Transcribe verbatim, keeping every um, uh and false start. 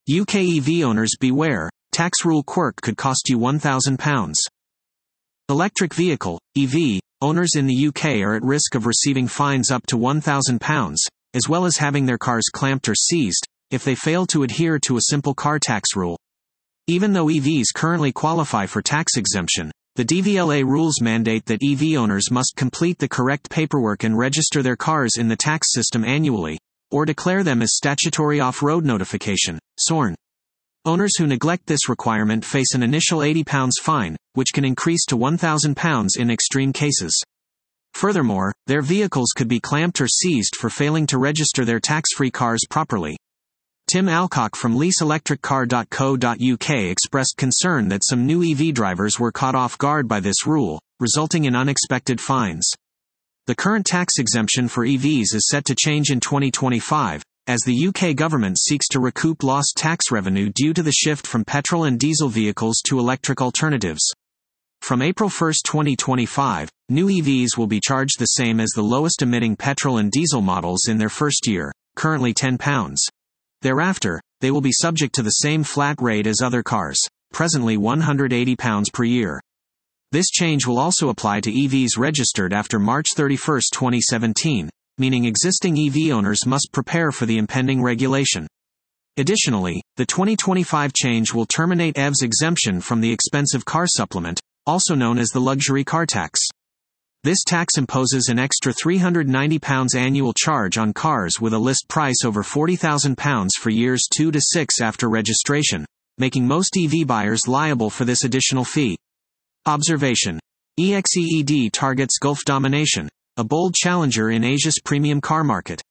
U K E V owners beware, tax rule quirk could cost you one thousand pounds. Electric vehicle, E V, owners in the U K are at risk of receiving fines up to one thousand pounds, as well as having their cars clamped or seized, if they fail to adhere to a simple car tax rule. Even though E Vs currently qualify for tax exemption, the D V L A rules mandate that E V owners must complete the correct paperwork and register their cars in the tax system annually, or declare them as statutory off-road notification, S O R N. Owners who neglect this requirement face an initial eighty pounds fine, which can increase to one thousand pounds in extreme cases. Furthermore, their vehicles could be clamped or seized for failing to register their tax-free cars properly. Tim Alcock from lease electric car dot co dot U K expressed concern that some new E V drivers were caught off guard by this rule, resulting in unexpected fines. The current tax exemption for E Vs is set to change in twenty twenty-five, as the U K government seeks to recoup lost tax revenue due to the shift from petrol and diesel vehicles to electric alternatives. From April first twenty twenty-five, new E Vs will be charged the same as the lowest emitting petrol and diesel models in their first year, currently ten pounds. Thereafter, they will be subject to the same flat rate as other cars, presently one hundred eighty pounds per year. This change will also apply to E Vs registered after March thirty-first twenty seventeen, meaning existing E V owners must prepare for the impending regulation. Additionally, the twenty twenty-five change will terminate E V's exemption from the expensive car supplement, also known as the luxury car tax. This tax imposes an extra three hundred ninety pounds annual charge on cars with a list price over forty thousand pounds for years two to six after registration, making most E V buyers liable for this additional fee. Observation. E X E E D targets Gulf domination, a bold challenger in Asia's premium car market.